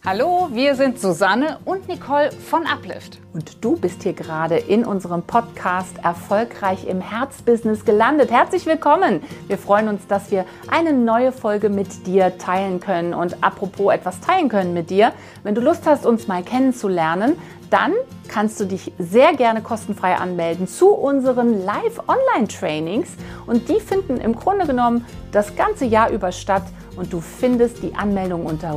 Hallo, wir sind Susanne und Nicole von Uplift. Und du bist hier gerade in unserem Podcast Erfolgreich im Herzbusiness gelandet. Herzlich willkommen! Wir freuen uns, dass wir eine neue Folge mit dir teilen können. Und apropos etwas teilen können mit dir, wenn du Lust hast, uns mal kennenzulernen, dann kannst du dich sehr gerne kostenfrei anmelden zu unseren Live-Online-Trainings. Und die finden im Grunde genommen das ganze Jahr über statt. Und du findest die Anmeldung unter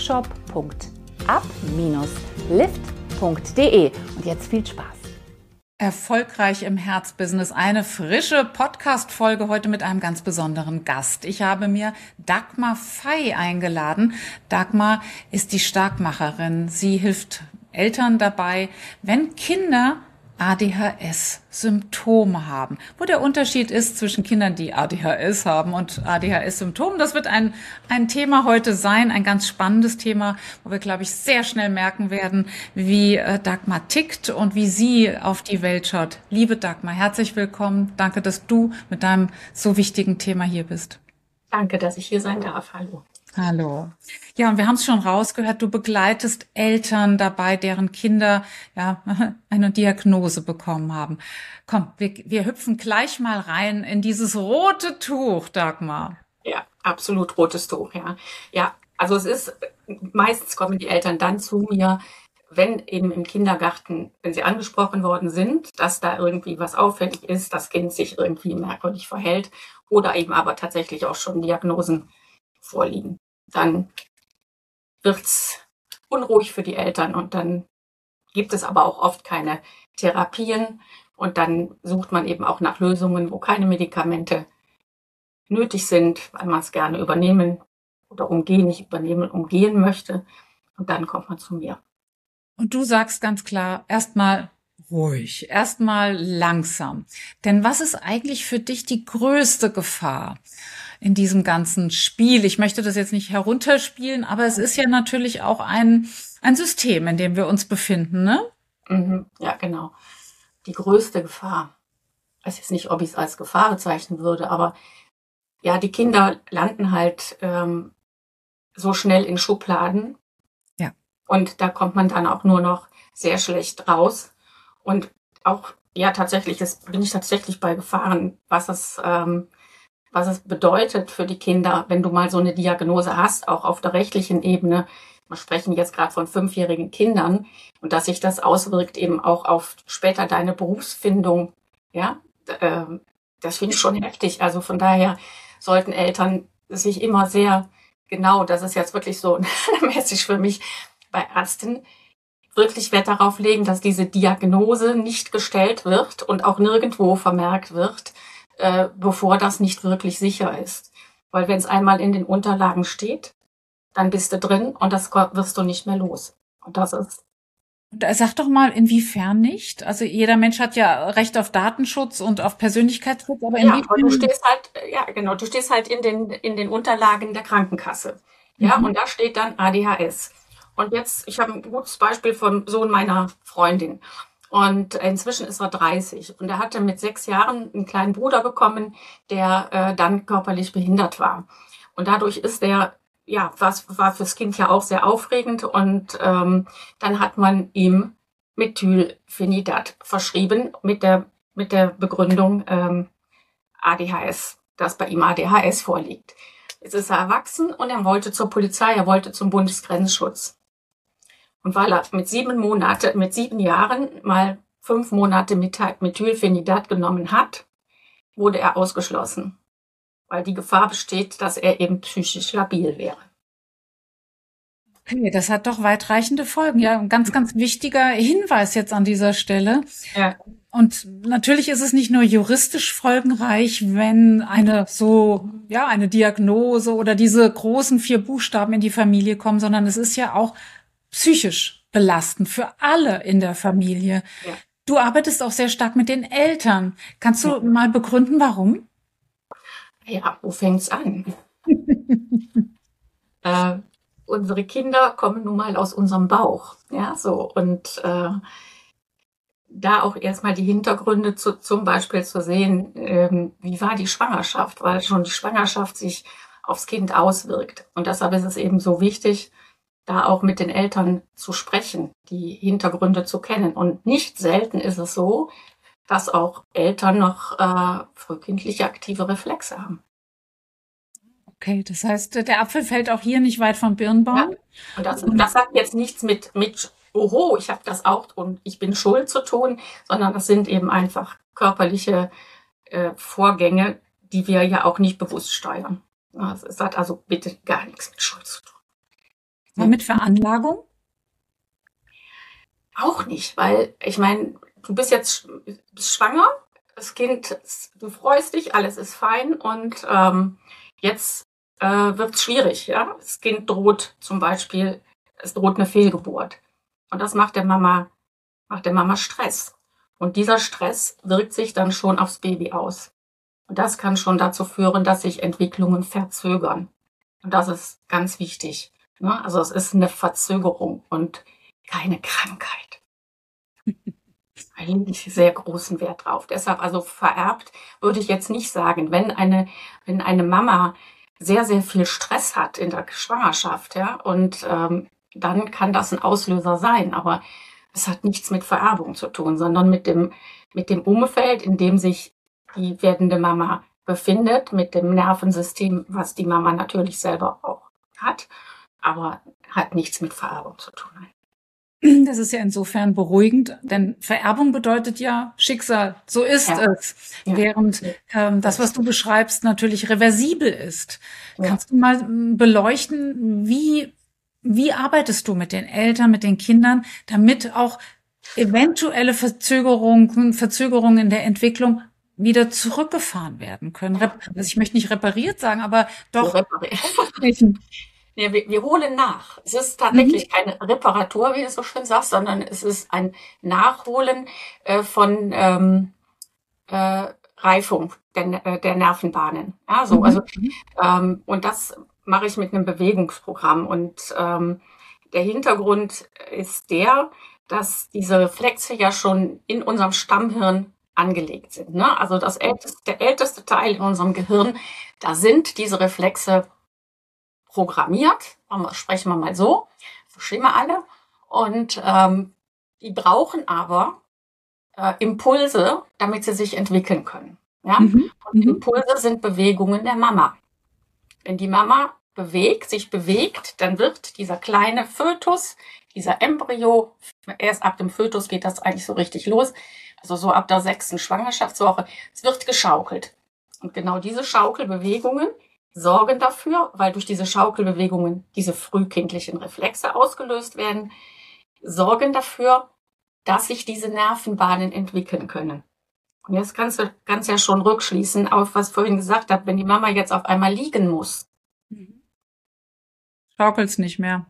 workshop.up-lift.de. Und jetzt viel Spaß. Erfolgreich im Herzbusiness. Eine frische Podcast-Folge heute mit einem ganz besonderen Gast. Ich habe mir Dagmar Fey eingeladen. Dagmar ist die Starkmacherin. Sie hilft Eltern dabei, wenn Kinder ADHS-Symptome haben. Wo der Unterschied ist zwischen Kindern, die ADHS haben und ADHS-Symptomen, das wird ein Thema heute sein, ein ganz spannendes Thema, wo wir, glaube ich, sehr schnell merken werden, wie Dagmar tickt und wie sie auf die Welt schaut. Liebe Dagmar, herzlich willkommen. Danke, dass du mit deinem so wichtigen Thema hier bist. Danke, dass ich hier sein darf. Hallo. Hallo. Ja, und wir haben es schon rausgehört, du begleitest Eltern dabei, deren Kinder eine Diagnose bekommen haben. Komm, wir hüpfen gleich mal rein in dieses rote Tuch, Dagmar. Ja, absolut rotes Tuch, ja. Ja, also es ist, meistens kommen die Eltern dann zu mir, wenn eben im Kindergarten, wenn sie angesprochen worden sind, dass da irgendwie was auffällig ist, das Kind sich irgendwie merkwürdig verhält oder eben aber tatsächlich auch schon Diagnosen vorliegen. Dann wird's unruhig für die Eltern und dann gibt es aber auch oft keine Therapien und dann sucht man eben auch nach Lösungen, wo keine Medikamente nötig sind, weil man es gerne umgehen möchte und dann kommt man zu mir. Und du sagst ganz klar, erstmal ruhig, erstmal langsam. Denn was ist eigentlich für dich die größte Gefahr in diesem ganzen Spiel? Ich möchte das jetzt nicht herunterspielen, aber es ist ja natürlich auch ein System, in dem wir uns befinden, ne? Ja, genau. Die größte Gefahr. Ich weiß jetzt nicht, ob ich es als Gefahr bezeichnen würde, aber ja, die Kinder landen halt so schnell in Schubladen. Ja. Und da kommt man dann auch nur noch sehr schlecht raus. Und auch, ja, bin ich tatsächlich bei Gefahren, was es bedeutet für die Kinder, wenn du mal so eine Diagnose hast, auch auf der rechtlichen Ebene. Wir sprechen jetzt gerade von 5-jährigen Kindern und dass sich das auswirkt eben auch auf später deine Berufsfindung. Ja, das finde ich schon heftig. Also von daher sollten Eltern sich immer sehr genau, das ist jetzt wirklich so mäßig für mich bei Ärzten, wirklich Wert darauf legen, dass diese Diagnose nicht gestellt wird und auch nirgendwo vermerkt wird, bevor das nicht wirklich sicher ist. Weil wenn es einmal in den Unterlagen steht, dann bist du drin und das wirst du nicht mehr los. Und das ist... Sag doch mal, inwiefern nicht? Also jeder Mensch hat ja Recht auf Datenschutz und auf Persönlichkeitsschutz, aber inwiefern... Ja, aber du stehst halt in den Unterlagen der Krankenkasse. Ja, und da steht dann ADHS. Und jetzt, ich habe ein gutes Beispiel vom Sohn meiner Freundin. Und inzwischen ist er 30. Und er hatte mit 6 Jahren einen kleinen Bruder bekommen, der dann körperlich behindert war. Und dadurch ist er, ja, war fürs Kind ja auch sehr aufregend. Und dann hat man ihm Methylphenidat verschrieben mit der Begründung ADHS, dass bei ihm ADHS vorliegt. Jetzt ist er erwachsen und er wollte zur Polizei, er wollte zum Bundesgrenzschutz. Und weil er mit 7 Jahren mal 5 Monate Methylphenidat genommen hat, wurde er ausgeschlossen. Weil die Gefahr besteht, dass er eben psychisch labil wäre. Okay, das hat doch weitreichende Folgen. Ja, ein ganz, ganz wichtiger Hinweis jetzt an dieser Stelle. Ja. Und natürlich ist es nicht nur juristisch folgenreich, wenn eine Diagnose oder diese großen 4 Buchstaben in die Familie kommen, sondern es ist ja auch psychisch belastend für alle in der Familie. Ja. Du arbeitest auch sehr stark mit den Eltern. Kannst du mal begründen, warum? Ja, wo fängt's an? Unsere Kinder kommen nun mal aus unserem Bauch. Ja, so. Und da auch erstmal die Hintergründe zum Beispiel zu sehen, wie war die Schwangerschaft, weil schon die Schwangerschaft sich aufs Kind auswirkt. Und deshalb ist es eben so wichtig, da auch mit den Eltern zu sprechen, die Hintergründe zu kennen. Und nicht selten ist es so, dass auch Eltern noch frühkindliche aktive Reflexe haben. Okay, das heißt, der Apfel fällt auch hier nicht weit vom Ja. Birnbaum. Und das hat jetzt nichts mit oho, ich habe das auch und ich bin schuld zu tun, sondern das sind eben einfach körperliche Vorgänge, die wir ja auch nicht bewusst steuern. Es hat also bitte gar nichts mit Schuld zu tun. Aber mit Veranlagung? Auch nicht, weil ich meine, du bist jetzt schwanger, das Kind, du freust dich, alles ist fein und jetzt wird es schwierig. Ja? Das Kind droht zum Beispiel, es droht eine Fehlgeburt. Und das macht der Mama Stress. Und dieser Stress wirkt sich dann schon aufs Baby aus. Und das kann schon dazu führen, dass sich Entwicklungen verzögern. Und das ist ganz wichtig. Ne? Also es ist eine Verzögerung und keine Krankheit. Da lege ich sehr großen Wert drauf. Deshalb also vererbt würde ich jetzt nicht sagen, wenn eine Mama sehr, sehr viel Stress hat in der Schwangerschaft, ja, und dann kann das ein Auslöser sein. Aber es hat nichts mit Vererbung zu tun, sondern mit dem Umfeld, in dem sich die werdende Mama befindet, mit dem Nervensystem, was die Mama natürlich selber auch hat, aber hat nichts mit Vererbung zu tun. Das ist ja insofern beruhigend, denn Vererbung bedeutet ja Schicksal. So ist es. Ja. Während das, was du beschreibst, natürlich reversibel ist. Ja. Kannst du mal beleuchten, wie arbeitest du mit den Eltern, mit den Kindern, damit auch eventuelle Verzögerungen in der Entwicklung wieder zurückgefahren werden können? Also ich möchte nicht repariert sagen, aber doch reparieren. Ja, wir holen nach. Es ist tatsächlich keine Reparatur, wie du so schön sagst, sondern es ist ein Nachholen von Reifung der Nervenbahnen. Ja, so, also, und das mache ich mit einem Bewegungsprogramm. Und der Hintergrund ist dass diese Reflexe ja schon in unserem Stammhirn angelegt sind. Ne? Also der älteste Teil in unserem Gehirn, da sind diese Reflexe programmiert, sprechen wir mal so, verstehen wir alle. Und die brauchen aber Impulse, damit sie sich entwickeln können. Ja? Und Impulse sind Bewegungen der Mama. Wenn die Mama sich bewegt, dann wird dieser kleine Fötus, dieser Embryo, erst ab dem Fötus geht das eigentlich so richtig los, also so ab der 6. Schwangerschaftswoche, es wird geschaukelt. Und genau diese Schaukelbewegungen sorgen dafür, weil durch diese Schaukelbewegungen diese frühkindlichen Reflexe ausgelöst werden, sorgen dafür, dass sich diese Nervenbahnen entwickeln können. Und jetzt kannst du ja schon rückschließen auf, was ich vorhin gesagt habe, wenn die Mama jetzt auf einmal liegen muss. Schaukelt's nicht mehr.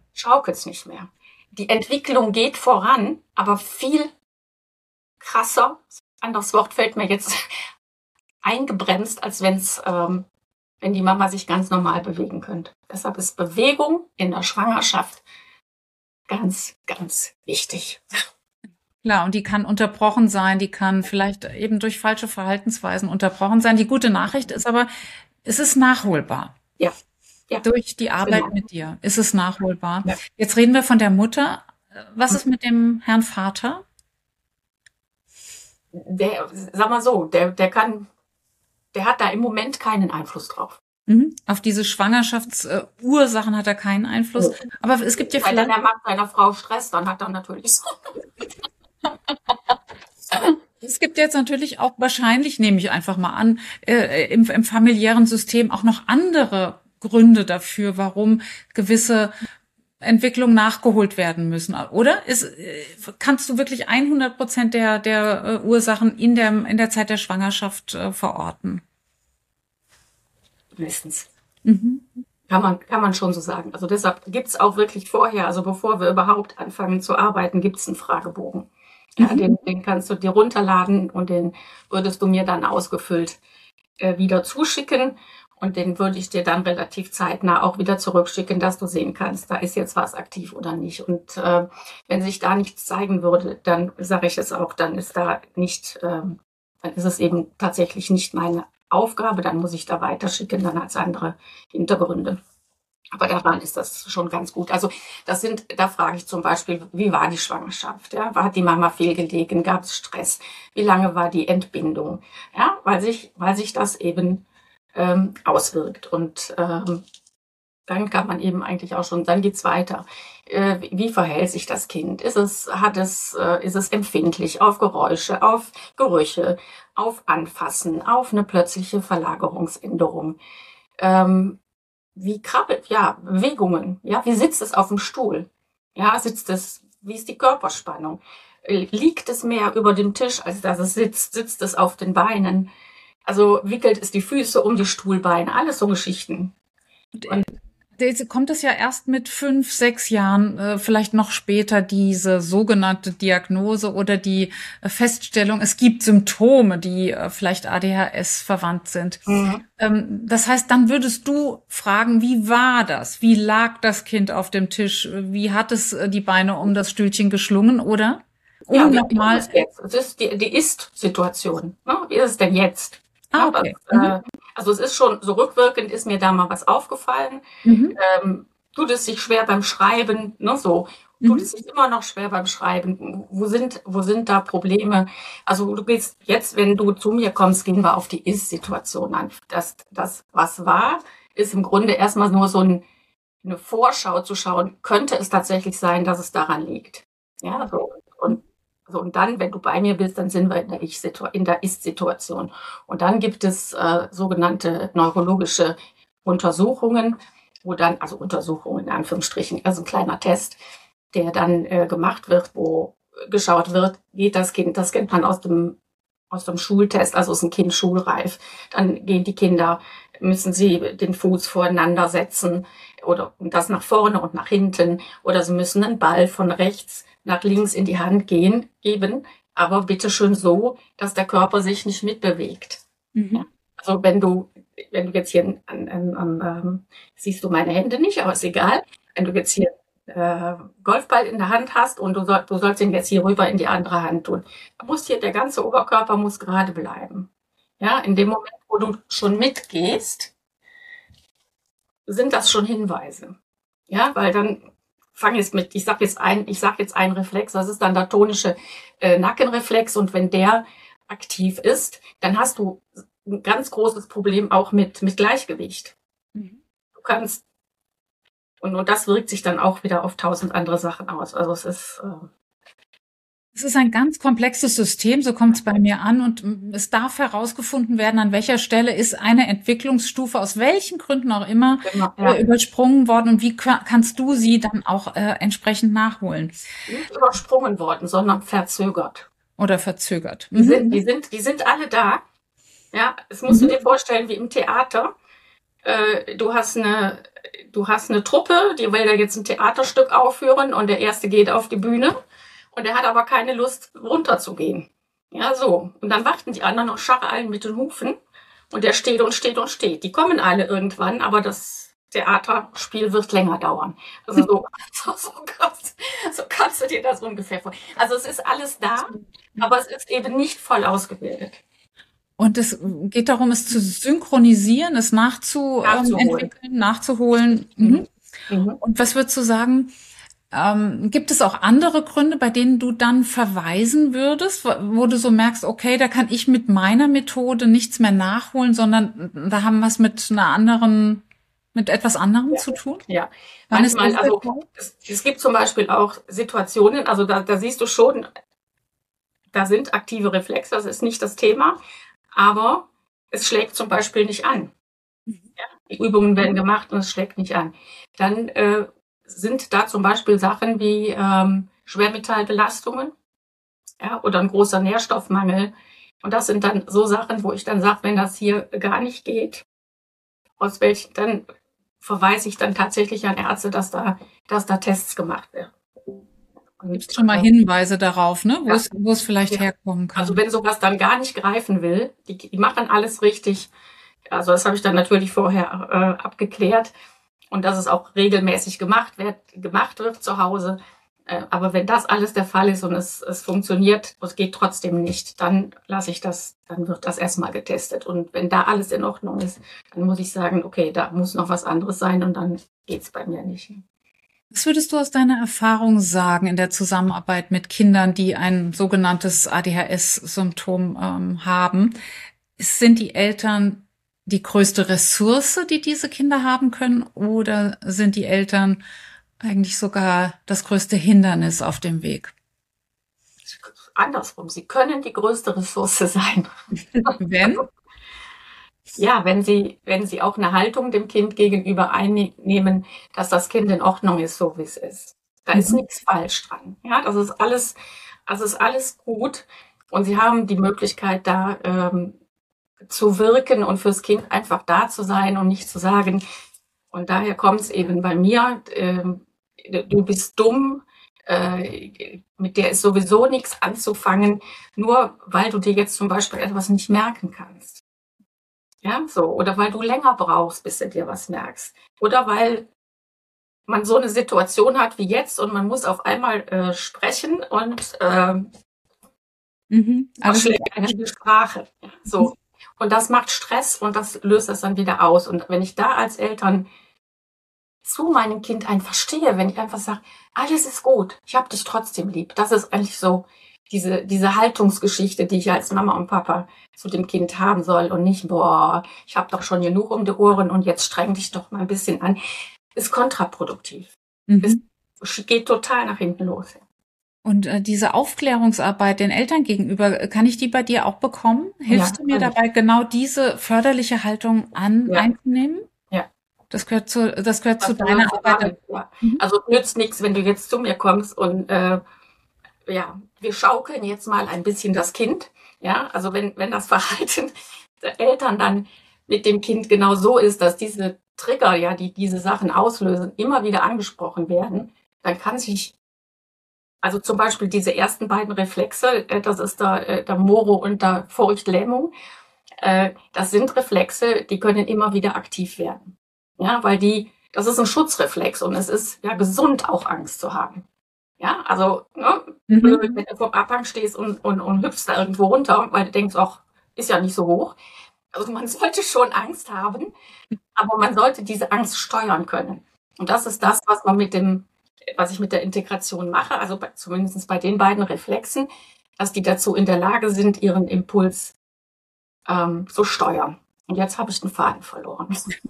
Die Entwicklung geht voran, aber viel krasser, anderes Wort fällt mir jetzt eingebremst, als wenn die Mama sich ganz normal bewegen könnte. Deshalb ist Bewegung in der Schwangerschaft ganz, ganz wichtig. Klar, und die kann unterbrochen sein, die kann vielleicht eben durch falsche Verhaltensweisen unterbrochen sein. Die gute Nachricht ist aber, es ist nachholbar. Ja. Durch die Arbeit mit dir ist es nachholbar. Ja. Jetzt reden wir von der Mutter. Was ist mit dem Herrn Vater? Sag mal so, der hat da im Moment keinen Einfluss drauf. Auf diese Schwangerschaftsursachen hat er keinen Einfluss. Aber es gibt ja vielleicht... Wenn er macht seiner Frau Stress, dann hat er natürlich so. Es gibt jetzt natürlich auch wahrscheinlich, nehme ich einfach mal an, im familiären System auch noch andere Gründe dafür, warum gewisse Entwicklungen nachgeholt werden müssen, oder? Kannst du wirklich 100% der Ursachen in der Zeit der Schwangerschaft verorten? Meistens. Kann man schon so sagen. Also deshalb gibt's auch wirklich vorher, also bevor wir überhaupt anfangen zu arbeiten, gibt's einen Fragebogen. Ja, den kannst du dir runterladen und den würdest du mir dann ausgefüllt wieder zuschicken. Und den würde ich dir dann relativ zeitnah auch wieder zurückschicken, dass du sehen kannst, da ist jetzt was aktiv oder nicht. Und wenn sich da nichts zeigen würde, dann sage ich es auch, dann ist dann ist es eben tatsächlich nicht meine Aufgabe, dann muss ich da weiterschicken, dann hat es andere Hintergründe. Aber daran ist das schon ganz gut. Also da frage ich zum Beispiel, wie war die Schwangerschaft? Ja? Hat die Mama fehlgelegen? Gab es Stress? Wie lange war die Entbindung? Ja, weil sich das eben auswirkt. Und dann kann man eben eigentlich auch schon, dann geht's weiter. Wie verhält sich das Kind? Ist es empfindlich auf Geräusche, auf Gerüche, auf Anfassen, auf eine plötzliche Verlagerungsänderung? Wie krabbelt, ja, Bewegungen, ja, wie sitzt es auf dem Stuhl? Ja, wie ist die Körperspannung? Liegt es mehr über dem Tisch, als dass es sitzt es auf den Beinen? Also wickelt es die Füße um die Stuhlbeine? Alles so Geschichten. Und kommt es ja erst mit 5, 6 Jahren, vielleicht noch später, diese sogenannte Diagnose oder die Feststellung, es gibt Symptome, die vielleicht ADHS verwandt sind. Das heißt, dann würdest du fragen, wie war das? Wie lag das Kind auf dem Tisch? Wie hat es die Beine um das Stühlchen geschlungen, oder? Ja, nochmal. Es ist die Ist-Situation. Ne? Wie ist es denn jetzt? Ah, okay. Also es ist schon so rückwirkend, ist mir da mal was aufgefallen. Tut es sich schwer beim Schreiben, ne, so. Tut es sich immer noch schwer beim Schreiben? Wo sind da Probleme? Also du gehst jetzt, wenn du zu mir kommst, gehen wir auf die Ist-Situation an. Das, was war, ist im Grunde erstmal nur so eine Vorschau zu schauen, könnte es tatsächlich sein, dass es daran liegt. Ja, so. Und dann, wenn du bei mir bist, dann sind wir in der Ist-Situation. Und dann gibt es sogenannte neurologische Untersuchungen, also Untersuchungen in Anführungsstrichen, also ein kleiner Test, der dann gemacht wird, wo geschaut wird, das kennt man aus dem Schultest, also ist ein Kind schulreif. Dann müssen sie den Fuß voreinander setzen oder das nach vorne und nach hinten, oder sie müssen einen Ball von rechts nach links in die Hand geben, aber bitte schön so, dass der Körper sich nicht mitbewegt. Ja? Also wenn du jetzt hier siehst du meine Hände nicht, aber ist egal. Wenn du jetzt hier Golfball in der Hand hast und du sollst ihn jetzt hier rüber in die andere Hand tun, der ganze Oberkörper muss gerade bleiben. Ja, in dem Moment, wo du schon mitgehst, sind das schon Hinweise. Ja, weil dann ich sag jetzt ein Reflex, das ist dann der tonische Nackenreflex, und wenn der aktiv ist, dann hast du ein ganz großes Problem auch mit Gleichgewicht. Du kannst, und das wirkt sich dann auch wieder auf 1000 andere Sachen aus. Also es ist ein ganz komplexes System, so kommt es bei mir an, und es darf herausgefunden werden, an welcher Stelle ist eine Entwicklungsstufe, aus welchen Gründen auch immer, übersprungen worden, und wie kannst du sie dann auch entsprechend nachholen? Nicht übersprungen worden, sondern verzögert. Oder verzögert. Die sind alle da. Ja, es musst du dir vorstellen, wie im Theater. Du hast eine Truppe, die will da jetzt ein Theaterstück aufführen, und der Erste geht auf die Bühne. Und er hat aber keine Lust, runterzugehen. Ja, so. Und dann warten die anderen und scharren allen mit den Hufen. Und der steht und steht und steht. Die kommen alle irgendwann, aber das Theaterspiel wird länger dauern. Also so kannst du dir das ungefähr vorstellen. Also es ist alles da, aber es ist eben nicht voll ausgebildet. Und es geht darum, es zu synchronisieren, es nachzuholen. Und was würdest du sagen? Gibt es auch andere Gründe, bei denen du dann verweisen würdest, wo du so merkst, okay, da kann ich mit meiner Methode nichts mehr nachholen, sondern da haben wir es mit etwas anderem zu tun? Ja, manchmal, also es gibt zum Beispiel auch Situationen, also da siehst du schon, da sind aktive Reflexe, das ist nicht das Thema, aber es schlägt zum Beispiel nicht an. Ja, die Übungen werden gemacht und es schlägt nicht an. Dann sind da zum Beispiel Sachen wie Schwermetallbelastungen, ja, oder ein großer Nährstoffmangel. Und das sind dann so Sachen, wo ich dann sage, wenn das hier gar nicht geht, dann verweise ich dann tatsächlich an Ärzte, dass da Tests gemacht werden. Gibt es schon mal Hinweise darauf, ne, wo es vielleicht herkommen kann? Also wenn sowas dann gar nicht greifen will, die machen alles richtig. Also das habe ich dann natürlich vorher abgeklärt. Und dass es auch regelmäßig gemacht wird zu Hause. Aber wenn das alles der Fall ist und es funktioniert, es geht trotzdem nicht, dann wird das erstmal getestet. Und wenn da alles in Ordnung ist, dann muss ich sagen, okay, da muss noch was anderes sein, und dann geht's bei mir nicht. Was würdest du aus deiner Erfahrung sagen in der Zusammenarbeit mit Kindern, die ein sogenanntes ADHS-Symptom haben? Sind die Eltern die größte Ressource, die diese Kinder haben können, oder sind die Eltern eigentlich sogar das größte Hindernis auf dem Weg? Andersrum, sie können die größte Ressource sein. Wenn? Ja, wenn sie auch eine Haltung dem Kind gegenüber einnehmen, dass das Kind in Ordnung ist, so wie es ist. Da ist nichts falsch dran. Ja, das ist alles gut. Und sie haben die Möglichkeit, da zu wirken und fürs Kind einfach da zu sein und nicht zu sagen, und daher kommt es eben bei mir, du bist dumm, mit der ist sowieso nichts anzufangen, nur weil du dir jetzt zum Beispiel etwas nicht merken kannst. Ja, so. Oder weil du länger brauchst, bis du dir was merkst. Oder weil man so eine Situation hat wie jetzt und man muss auf einmal sprechen und schlägt eine die Sprache. So. Und das macht Stress und das löst das dann wieder aus. Und wenn ich da als Eltern zu meinem Kind einfach stehe, wenn ich einfach sage, alles ist gut, ich habe dich trotzdem lieb. Das ist eigentlich so diese Haltungsgeschichte, die ich als Mama und Papa zu dem Kind haben soll und nicht, boah, ich habe doch schon genug um die Ohren und jetzt streng dich doch mal ein bisschen an, ist kontraproduktiv. Es geht total nach hinten los. Und diese Aufklärungsarbeit den Eltern gegenüber, kann ich die bei dir auch bekommen? Hilfst du mir dabei, genau diese förderliche Haltung einzunehmen? Ja. Das gehört zu deiner Arbeit. Ja. Also nützt nichts, wenn du jetzt zu mir kommst und wir schaukeln jetzt mal ein bisschen das Kind. Ja, also wenn das Verhalten der Eltern dann mit dem Kind genau so ist, dass diese Trigger, ja, die diese Sachen auslösen, immer wieder angesprochen werden, dann kann sich, also zum Beispiel diese ersten beiden Reflexe, das ist der Moro und der Furchtlähmung, das sind Reflexe, die können immer wieder aktiv werden. Ja, weil das ist ein Schutzreflex und es ist ja gesund, auch Angst zu haben. Ja, also, wenn du vom Abhang stehst und hüpfst da irgendwo runter, weil du denkst, ach, ist ja nicht so hoch. Also man sollte schon Angst haben, aber man sollte diese Angst steuern können. Und das ist das, was ich mit der Integration mache, also zumindest bei den beiden Reflexen, dass die dazu in der Lage sind, ihren Impuls zu steuern. Und jetzt habe ich den Faden verloren.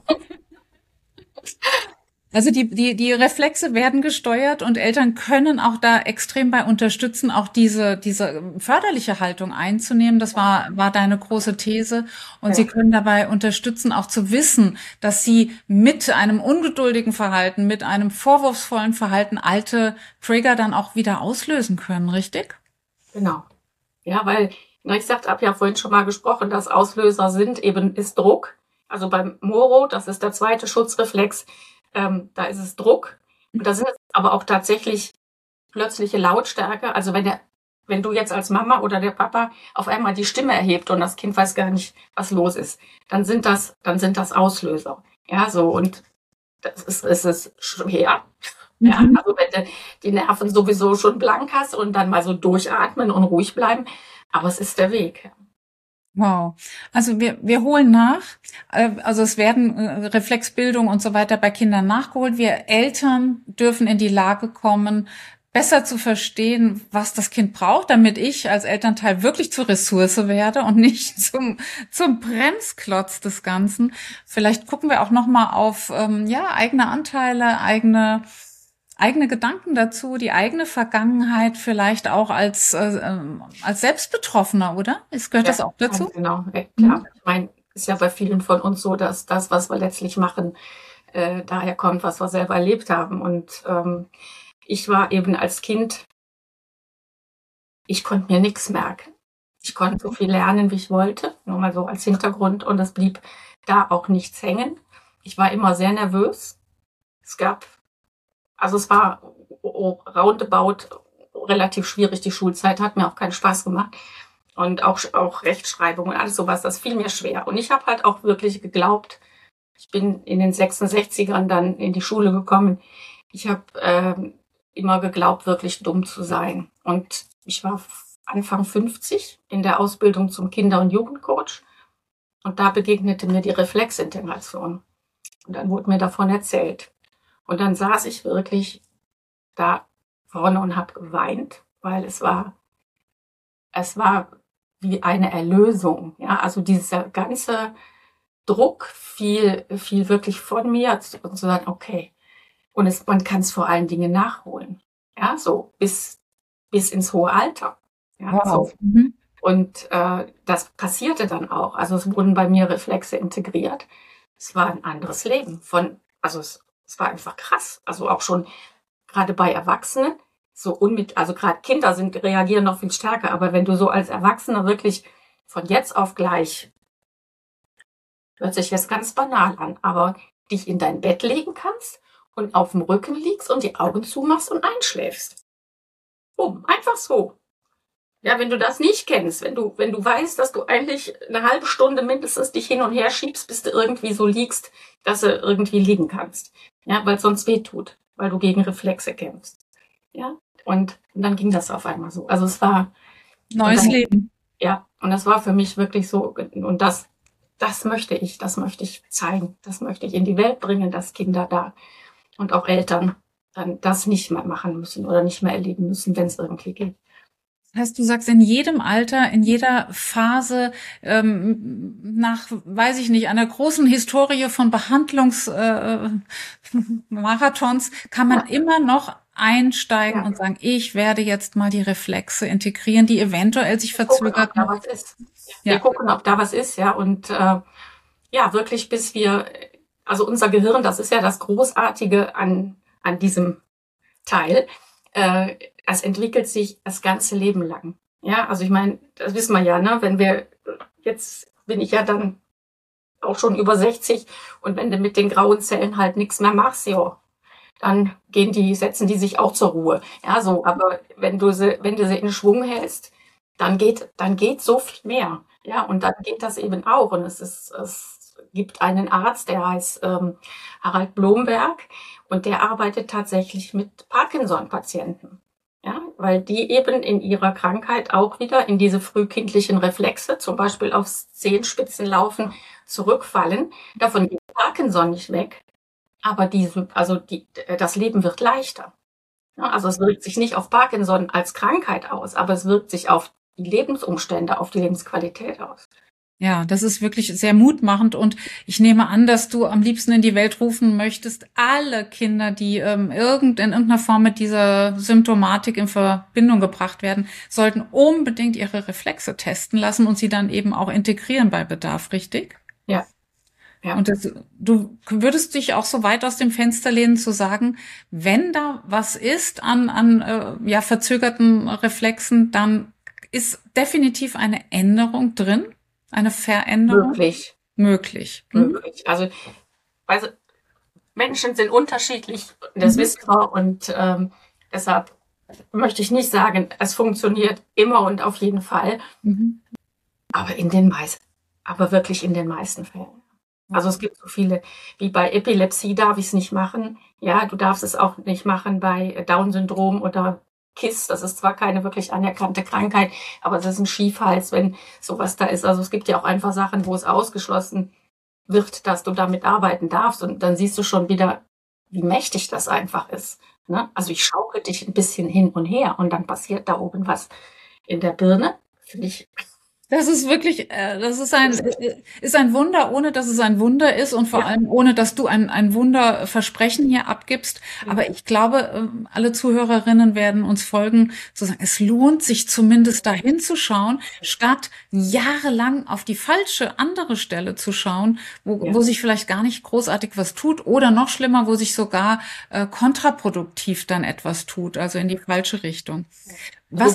Also die Reflexe werden gesteuert und Eltern können auch da extrem bei unterstützen, auch diese förderliche Haltung einzunehmen. Das war deine große These. Und sie können dabei unterstützen, auch zu wissen, dass sie mit einem ungeduldigen Verhalten, mit einem vorwurfsvollen Verhalten alte Trigger dann auch wieder auslösen können, richtig? Genau. Ja, weil, ich habe ja vorhin schon mal gesprochen, dass Auslöser ist Druck. Also beim Moro, das ist der zweite Schutzreflex, da ist es Druck. Und da sind es aber auch tatsächlich plötzliche Lautstärke. Also wenn du jetzt als Mama oder der Papa auf einmal die Stimme erhebt und das Kind weiß gar nicht, was los ist, dann sind das Auslöser. Ja, so. Und es ist schwer. Ja, also wenn du die Nerven sowieso schon blank hast und dann mal so durchatmen und ruhig bleiben. Aber es ist der Weg. Wow. Also wir holen nach. Also es werden Reflexbildung und so weiter bei Kindern nachgeholt. Wir Eltern dürfen in die Lage kommen, besser zu verstehen, was das Kind braucht, damit ich als Elternteil wirklich zur Ressource werde und nicht zum Bremsklotz des Ganzen. Vielleicht gucken wir auch noch mal auf eigene Anteile, eigene Gedanken dazu, die eigene Vergangenheit vielleicht auch als Selbstbetroffener, oder? Gehört das auch dazu? Genau, klar. Ich meine, ist ja bei vielen von uns so, dass das, was wir letztlich machen, daher kommt, was wir selber erlebt haben. Und ich war eben als Kind, ich konnte mir nichts merken. Ich konnte so viel lernen, wie ich wollte, nur mal so als Hintergrund. Und es blieb da auch nichts hängen. Ich war immer sehr nervös. Es war roundabout relativ schwierig, die Schulzeit, hat mir auch keinen Spaß gemacht. Und auch Rechtschreibung und alles sowas, das fiel mir schwer. Und ich habe halt auch wirklich geglaubt, ich bin in den 66ern dann in die Schule gekommen. Ich habe immer geglaubt, wirklich dumm zu sein. Und ich war Anfang 50 in der Ausbildung zum Kinder- und Jugendcoach. Und da begegnete mir die Reflexintegration. Und dann wurde mir davon erzählt. Und dann saß ich wirklich da vorne und habe geweint, weil es war wie eine Erlösung. Ja, also dieser ganze Druck fiel wirklich von mir und zu sagen, okay. Und man kann es vor allen Dingen nachholen. Ja, so bis ins hohe Alter. Ja, Wow. so. Und das passierte dann auch. Also es wurden bei mir Reflexe integriert. Es war ein anderes Leben. Also es war einfach krass. Also auch schon gerade bei Erwachsenen, also gerade Kinder reagieren noch viel stärker, aber wenn du so als Erwachsener wirklich von jetzt auf gleich, hört sich jetzt ganz banal an, aber dich in dein Bett legen kannst und auf dem Rücken liegst und die Augen zumachst und einschläfst. Bumm, einfach so. Ja, wenn du das nicht kennst, wenn du weißt, dass du eigentlich eine halbe Stunde mindestens dich hin und her schiebst, bis du irgendwie so liegst, dass du irgendwie liegen kannst. Ja, weil es sonst weh tut, weil du gegen Reflexe kämpfst. Ja, und dann ging das auf einmal so. Also es war Neues Leben. Ja, und das war für mich wirklich so, und das möchte ich zeigen, das möchte ich in die Welt bringen, dass Kinder da und auch Eltern dann das nicht mehr machen müssen oder nicht mehr erleben müssen, wenn es irgendwie geht. Das heißt, du sagst, in jedem Alter, in jeder Phase, nach, weiß ich nicht, einer großen Historie von Behandlungsmarathons, kann man immer noch einsteigen und sagen, ich werde jetzt mal die Reflexe integrieren, die eventuell sich verzögert. Wir gucken, ob da was ist, ja, und wirklich also unser Gehirn, das ist ja das Großartige an diesem Teil, es entwickelt sich das ganze Leben lang. Ja, also ich meine, das wissen wir ja, ne? Jetzt bin ich ja dann auch schon über 60 und wenn du mit den grauen Zellen halt nichts mehr machst, ja, dann setzen die sich auch zur Ruhe. Ja, so, aber wenn du sie in Schwung hältst, dann geht so viel mehr. Ja, und dann geht das eben auch. Und es gibt einen Arzt, der heißt Harald Blomberg, und der arbeitet tatsächlich mit Parkinson-Patienten. Ja, weil die eben in ihrer Krankheit auch wieder in diese frühkindlichen Reflexe, zum Beispiel aufs Zehenspitzenlaufen, zurückfallen. Davon geht Parkinson nicht weg, aber das Leben wird leichter. Ja, also es wirkt sich nicht auf Parkinson als Krankheit aus, aber es wirkt sich auf die Lebensumstände, auf die Lebensqualität aus. Ja, das ist wirklich sehr mutmachend und ich nehme an, dass du am liebsten in die Welt rufen möchtest, alle Kinder, die in irgendeiner Form mit dieser Symptomatik in Verbindung gebracht werden, sollten unbedingt ihre Reflexe testen lassen und sie dann eben auch integrieren bei Bedarf, richtig? Ja. Ja. Und du würdest dich auch so weit aus dem Fenster lehnen zu sagen, wenn da was ist an verzögerten Reflexen, dann ist definitiv eine Änderung drin? Eine Veränderung? Möglich. Also Menschen sind unterschiedlich, das wissen wir, und deshalb möchte ich nicht sagen, es funktioniert immer und auf jeden Fall, aber wirklich in den meisten Fällen. Also es gibt so viele, wie bei Epilepsie darf ich es nicht machen. Ja, du darfst es auch nicht machen bei Down-Syndrom oder KISS. Das ist zwar keine wirklich anerkannte Krankheit, aber es ist ein Schiefhals, wenn sowas da ist. Also es gibt ja auch einfach Sachen, wo es ausgeschlossen wird, dass du damit arbeiten darfst. Und dann siehst du schon wieder, wie mächtig das einfach ist. Ne? Also ich schaukel dich ein bisschen hin und her und dann passiert da oben was in der Birne. Finde ich. Das ist wirklich, das ist ein Wunder, ohne dass es ein Wunder ist und vor allem ohne, dass du ein Wunderversprechen hier abgibst. Aber ich glaube, alle Zuhörerinnen werden uns folgen, zu sagen, es lohnt sich zumindest dahin zu schauen, statt jahrelang auf die falsche andere Stelle zu schauen, wo sich vielleicht gar nicht großartig was tut oder noch schlimmer, wo sich sogar kontraproduktiv dann etwas tut, also in die falsche Richtung. Was?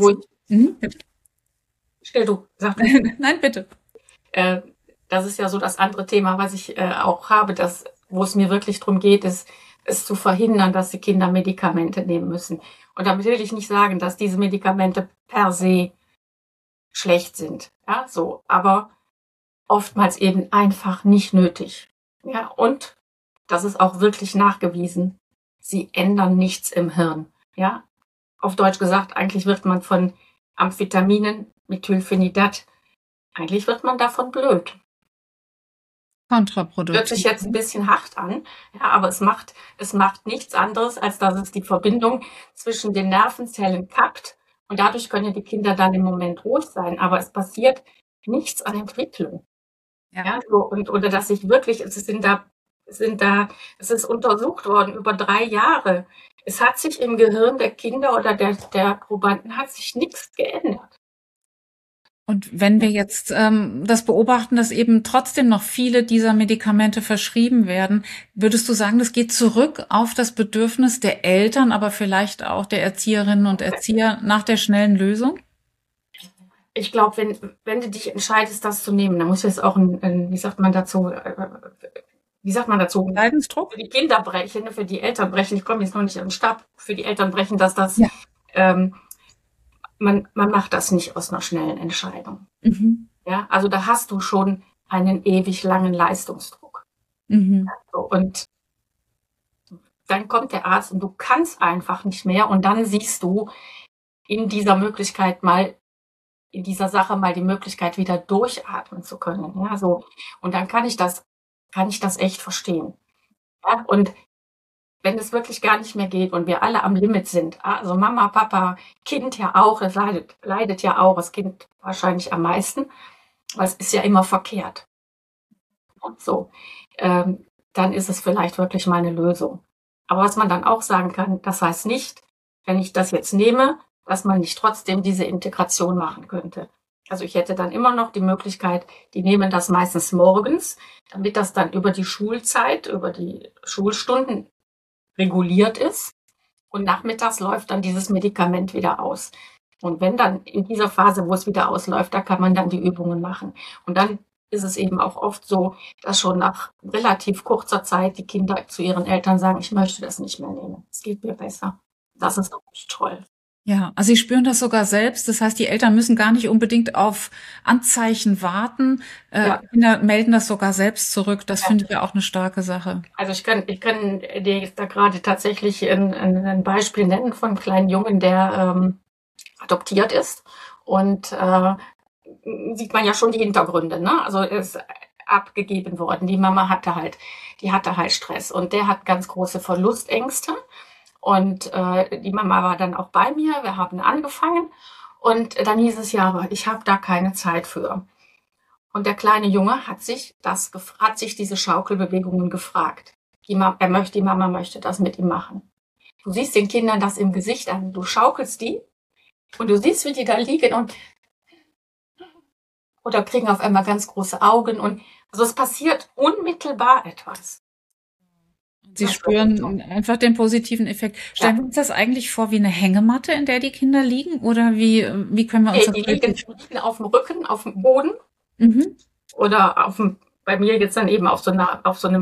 Stell du, sag. Nein, bitte. Das ist ja so das andere Thema, was ich auch habe, wo es mir wirklich darum geht, ist, es zu verhindern, dass die Kinder Medikamente nehmen müssen. Und damit will ich nicht sagen, dass diese Medikamente per se schlecht sind. Ja, so. Aber oftmals eben einfach nicht nötig. Ja, und das ist auch wirklich nachgewiesen. Sie ändern nichts im Hirn. Ja, auf Deutsch gesagt, eigentlich wird man von Amphetaminen, Methylphenidat, eigentlich wird man davon blöd. Kontraproduktiv. Hört sich jetzt ein bisschen hart an, ja, aber es macht nichts anderes, als dass es die Verbindung zwischen den Nervenzellen kappt und dadurch können die Kinder dann im Moment ruhig sein, aber es passiert nichts an Entwicklung. Ja. Ja, so, oder dass ich wirklich, es ist untersucht worden über 3 Jahre. Es hat sich im Gehirn der Kinder oder der Probanden hat sich nichts geändert. Und wenn wir jetzt das beobachten, dass eben trotzdem noch viele dieser Medikamente verschrieben werden, würdest du sagen, das geht zurück auf das Bedürfnis der Eltern, aber vielleicht auch der Erzieherinnen und Erzieher nach der schnellen Lösung? Ich glaube, wenn du dich entscheidest, das zu nehmen, dann muss jetzt auch wie sagt man dazu, Leidensdruck? für die Kinder brechen, für die Eltern brechen. Ich komme jetzt noch nicht an den Stab, für die Eltern brechen, dass das, Ja. man macht das nicht aus einer schnellen Entscheidung. Mhm. Ja, also da hast du schon einen ewig langen Leistungsdruck. Mhm. So, und dann kommt der Arzt und du kannst einfach nicht mehr und dann siehst du in dieser Sache mal die Möglichkeit, wieder durchatmen zu können. Ja, so. Und dann kann ich das echt verstehen. Ja, und wenn es wirklich gar nicht mehr geht und wir alle am Limit sind, also Mama, Papa, Kind ja auch, das leidet ja auch, das Kind wahrscheinlich am meisten, weil es ist ja immer verkehrt. Und so, dann ist es vielleicht wirklich mal eine Lösung. Aber was man dann auch sagen kann, das heißt nicht, wenn ich das jetzt nehme, dass man nicht trotzdem diese Integration machen könnte. Also ich hätte dann immer noch die Möglichkeit, die nehmen das meistens morgens, damit das dann über die Schulzeit, über die Schulstunden reguliert ist. Und nachmittags läuft dann dieses Medikament wieder aus. Und wenn dann in dieser Phase, wo es wieder ausläuft, da kann man dann die Übungen machen. Und dann ist es eben auch oft so, dass schon nach relativ kurzer Zeit die Kinder zu ihren Eltern sagen, ich möchte das nicht mehr nehmen. Es geht mir besser. Das ist wirklich toll. Ja, also sie spüren das sogar selbst. Das heißt, die Eltern müssen gar nicht unbedingt auf Anzeichen warten. Ja. Kinder melden das sogar selbst zurück. Das finde ich ja auch eine starke Sache. Also ich kann dir jetzt da gerade tatsächlich ein Beispiel nennen von einem kleinen Jungen, der adoptiert ist. Und sieht man ja schon die Hintergründe, ne? Also ist abgegeben worden. Die Mama hatte halt Stress und der hat ganz große Verlustängste. Und die Mama war dann auch bei mir. Wir haben angefangen und dann hieß es ja, aber ich habe da keine Zeit für. Und der kleine Junge hat sich diese Schaukelbewegungen gefragt. Die Mama möchte das mit ihm machen. Du siehst den Kindern das im Gesicht an. Du schaukelst die und du siehst, wie die da liegen oder kriegen auf einmal ganz große Augen. Und also es passiert unmittelbar etwas. Sie spüren einfach den positiven Effekt. Stellen wir uns das eigentlich vor wie eine Hängematte, in der die Kinder liegen? Oder wie können wir uns das vorstellen? Die liegen auf dem Rücken, auf dem Boden. Mhm. Oder bei mir jetzt dann eben auf so einem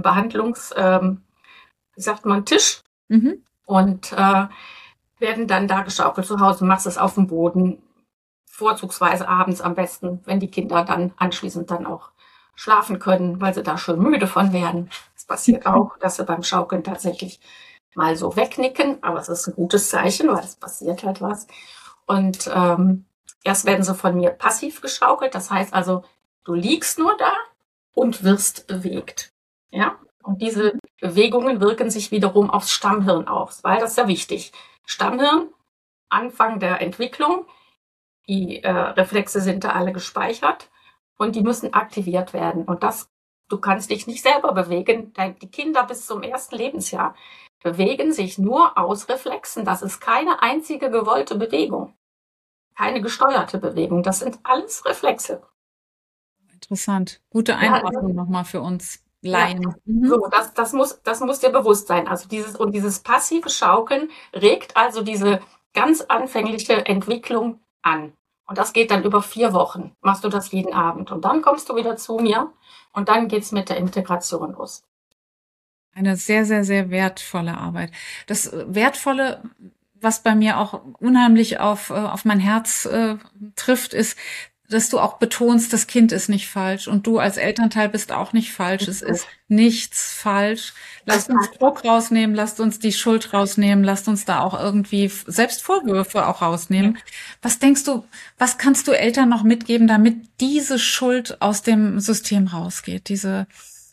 Tisch. Mhm. Und werden dann da geschaukelt. Zu Hause machst du es auf dem Boden, vorzugsweise abends am besten, wenn die Kinder dann anschließend dann auch schlafen können, weil sie da schön müde von werden. Es passiert auch, dass sie beim Schaukeln tatsächlich mal so wegnicken, aber es ist ein gutes Zeichen, weil es passiert halt was. Und erst werden sie von mir passiv geschaukelt, das heißt also, du liegst nur da und wirst bewegt. Ja? Und diese Bewegungen wirken sich wiederum aufs Stammhirn aus, weil das ist ja wichtig. Stammhirn, Anfang der Entwicklung, die Reflexe sind da alle gespeichert und die müssen aktiviert werden. Und du kannst dich nicht selber bewegen. Die Kinder bis zum 1. Lebensjahr bewegen sich nur aus Reflexen. Das ist keine einzige gewollte Bewegung, keine gesteuerte Bewegung. Das sind alles Reflexe. Interessant. Gute Einordnung nochmal für uns Laien. Ja. Mhm. So, das muss dir bewusst sein. Also dieses passive Schaukeln regt also diese ganz anfängliche Entwicklung an. Und das geht dann über 4 Wochen. Machst du das jeden Abend. Und dann kommst du wieder zu mir und dann geht's mit der Integration los. Eine sehr, sehr, sehr wertvolle Arbeit. Das Wertvolle, was bei mir auch unheimlich auf mein Herz trifft, ist, dass du auch betonst, das Kind ist nicht falsch und du als Elternteil bist auch nicht falsch. Es ist nichts falsch. Lasst uns Druck rausnehmen, lasst uns die Schuld rausnehmen, lasst uns da auch irgendwie selbst Vorwürfe auch rausnehmen. Was denkst du, was kannst du Eltern noch mitgeben, damit diese Schuld aus dem System rausgeht?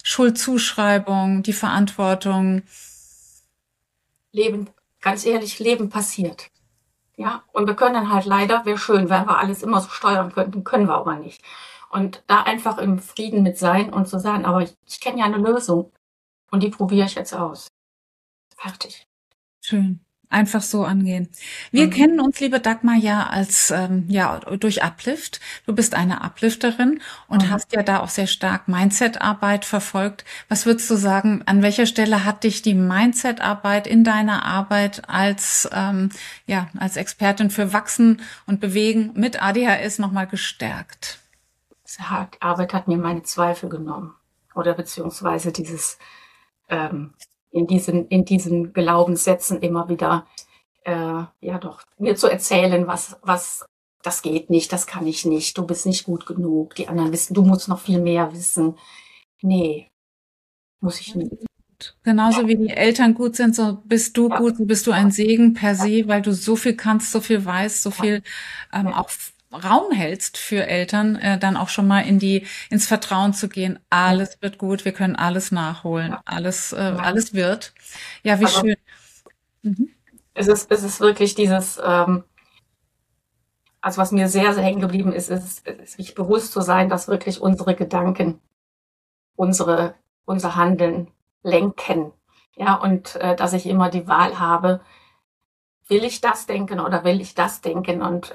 Schuldzuschreibung, die Verantwortung. Leben, ganz ehrlich, Leben passiert. Ja, und wir können halt leider, wäre schön, wenn wir alles immer so steuern könnten, können wir aber nicht. Und da einfach im Frieden mit sein und zu sagen, aber ich kenne ja eine Lösung und die probiere ich jetzt aus. Fertig. Schön. Einfach so angehen. Wir kennen uns, liebe Dagmar, ja als durch Uplift. Du bist eine Uplifterin und hast ja da auch sehr stark Mindset-Arbeit verfolgt. Was würdest du sagen, an welcher Stelle hat dich die Mindset-Arbeit in deiner Arbeit als als Expertin für Wachsen und Bewegen mit ADHS nochmal gestärkt? Die Arbeit hat mir meine Zweifel genommen oder beziehungsweise dieses in diesen Glaubenssätzen immer wieder mir zu erzählen, was das geht nicht, das kann ich nicht, du bist nicht gut genug, die anderen wissen, du musst noch viel mehr wissen. Nee, muss ich nicht. Genauso wie die Eltern gut sind, so bist du gut, so bist du ein Segen per se, weil du so viel kannst, so viel weißt, so viel auch Raum hältst für Eltern, dann auch schon mal ins Vertrauen zu gehen. Alles wird gut, wir können alles nachholen, alles wird. Ja, wie schön. Es ist wirklich dieses, also was mir sehr, sehr hängen geblieben ist sich bewusst zu sein, dass wirklich unsere Gedanken unser Handeln lenken. Ja, und dass ich immer die Wahl habe, will ich das denken oder will ich das denken? Und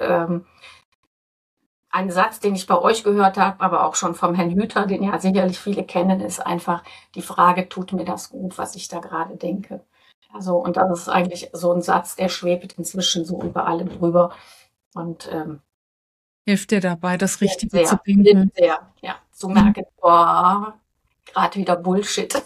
ein Satz, den ich bei euch gehört habe, aber auch schon vom Herrn Hüter, den ja sicherlich viele kennen, ist einfach die Frage, tut mir das gut, was ich da gerade denke? Also, und das ist eigentlich so ein Satz, der schwebt inzwischen so über allem drüber und hilft dir dabei, das Richtige sehr, zu denken. sehr, ja, zu merken, boah, gerade wieder Bullshit.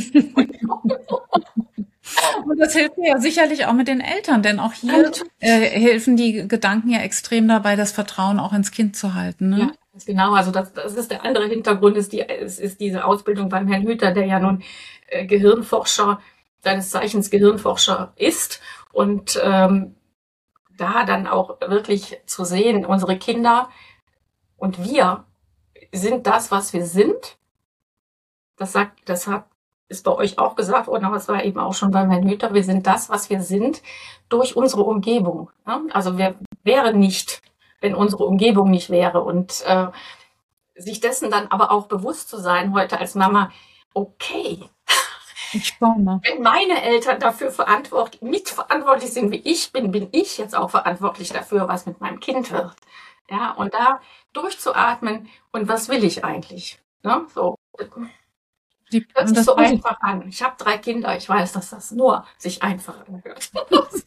Und das hilft mir ja sicherlich auch mit den Eltern, denn auch hier helfen die Gedanken ja extrem dabei, das Vertrauen auch ins Kind zu halten. Ne? Ja, genau. Also das ist der andere Hintergrund, ist diese Ausbildung beim Herrn Hüter, der ja nun Gehirnforscher, seines Zeichens Gehirnforscher ist. Und da dann auch wirklich zu sehen, unsere Kinder und wir sind das, was wir sind. Ist bei euch auch gesagt worden, aber es war eben auch schon beim Herrn Hüter, wir sind das, was wir sind, durch unsere Umgebung. Ne? Also wir wären nicht, wenn unsere Umgebung nicht wäre. Und sich dessen dann aber auch bewusst zu sein, heute als Mama, okay, wenn meine Eltern dafür mitverantwortlich sind, wie ich bin ich jetzt auch verantwortlich dafür, was mit meinem Kind wird. Ja, und da durchzuatmen und was will ich eigentlich? Ne? So. Hört sich so einfach an. Ich habe 3 Kinder, ich weiß, dass das nur sich einfach anhört. Kannst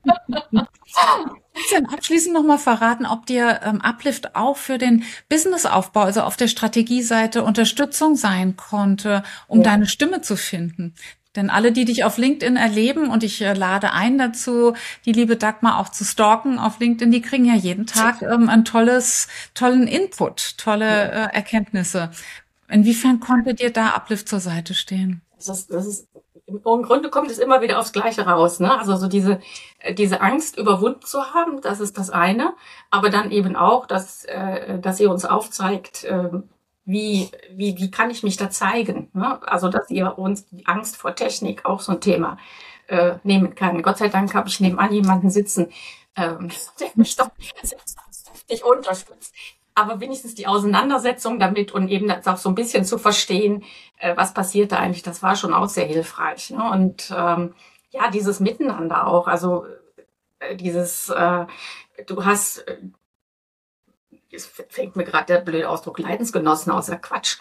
du denn abschließend nochmal verraten, ob dir Uplift auch für den Businessaufbau, also auf der Strategieseite, Unterstützung sein konnte, um deine Stimme zu finden? Denn alle, die dich auf LinkedIn erleben, und ich lade ein dazu, die liebe Dagmar auch zu stalken auf LinkedIn, die kriegen ja jeden Tag einen tollen Input, tolle Erkenntnisse. Inwiefern konnte dir da Uplift zur Seite stehen? Das ist, im Grunde kommt es immer wieder aufs Gleiche raus, ne? Also so diese Angst überwunden zu haben, das ist das eine. Aber dann eben auch, dass ihr uns aufzeigt, wie kann ich mich da zeigen, ne? Also, dass ihr uns die Angst vor Technik auch so ein Thema nehmen kann. Gott sei Dank habe ich nebenan jemanden sitzen, der mich doch nicht unterstützt. Aber wenigstens die Auseinandersetzung damit und eben das auch so ein bisschen zu verstehen, was passiert da eigentlich, das war schon auch sehr hilfreich. Ne? Und dieses Miteinander auch, also du hast, es fängt mir gerade der blöde Ausdruck Leidensgenossen aus, der Quatsch.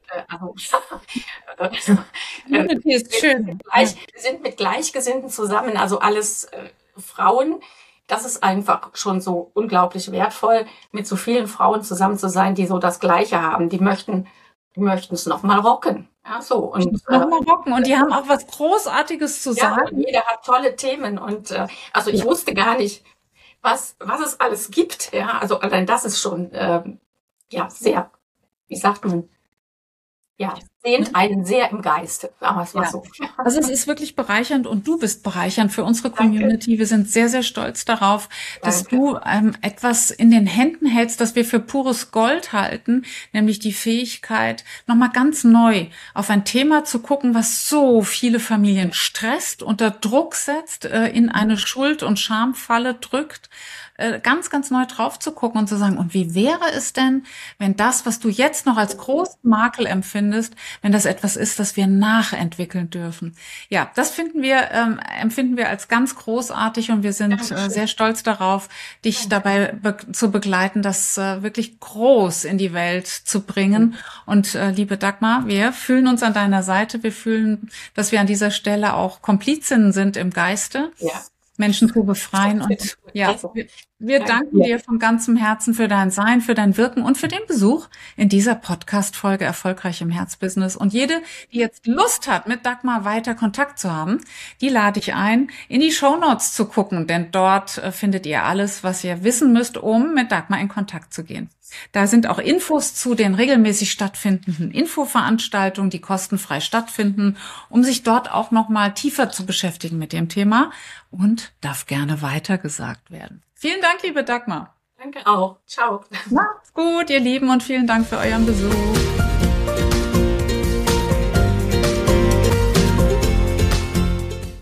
Ist schön. Wir sind mit Gleichgesinnten zusammen, also alles Frauen. Das ist einfach schon so unglaublich wertvoll, mit so vielen Frauen zusammen zu sein, die so das Gleiche haben. Die möchten es nochmal rocken. Ja, so. Und nochmal rocken. Und die haben auch was Großartiges zu sagen. Und jeder hat tolle Themen. Und also ich wusste gar nicht, was es alles gibt. Ja, also allein das ist schon sehr, wie sagt man, sehnt einen sehr im Geiste, sagen wir es mal so. Also es ist wirklich bereichernd und du bist bereichernd für unsere Community. Wir sind sehr, sehr stolz darauf, dass du etwas in den Händen hältst, das wir für pures Gold halten, nämlich die Fähigkeit, nochmal ganz neu auf ein Thema zu gucken, was so viele Familien stresst, unter Druck setzt, in eine Schuld- und Schamfalle drückt, ganz, ganz neu drauf zu gucken und zu sagen, und wie wäre es denn, wenn das, was du jetzt noch als großen Makel empfindest, wenn das etwas ist, das wir nachentwickeln dürfen. Ja, das empfinden wir als ganz großartig und wir sind sehr stolz darauf, dich dabei zu begleiten, das wirklich groß in die Welt zu bringen. Und liebe Dagmar, wir fühlen uns an deiner Seite. Wir fühlen, dass wir an dieser Stelle auch Komplizinnen sind im Geiste. Ja. Menschen zu befreien. Und ja, wir danken dir von ganzem Herzen für dein Sein, für dein Wirken und für den Besuch in dieser Podcast-Folge Erfolgreich im Herzbusiness. Und jede, die jetzt Lust hat, mit Dagmar weiter Kontakt zu haben, die lade ich ein, in die Shownotes zu gucken, denn dort findet ihr alles, was ihr wissen müsst, um mit Dagmar in Kontakt zu gehen. Da sind auch Infos zu den regelmäßig stattfindenden Infoveranstaltungen, die kostenfrei stattfinden, um sich dort auch noch mal tiefer zu beschäftigen mit dem Thema und darf gerne weitergesagt werden. Vielen Dank, liebe Dagmar. Danke auch. Ciao. Macht's gut, ihr Lieben, und vielen Dank für euren Besuch.